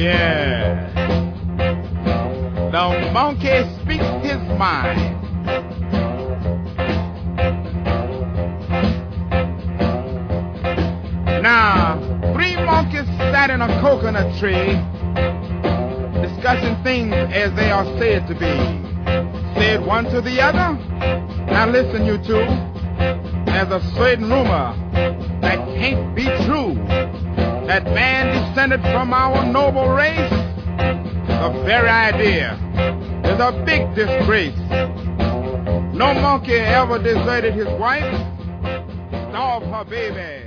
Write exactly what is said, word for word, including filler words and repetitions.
Yeah. The monkey speaks his mind. Now, three monkeys sat in a coconut tree discussing things as they are said to be. Said one to the other, now listen you two, there's a certain rumor that can't be true, that man descended from our noble race. The very idea is a big disgrace. No monkey ever deserted his wife, starved her baby,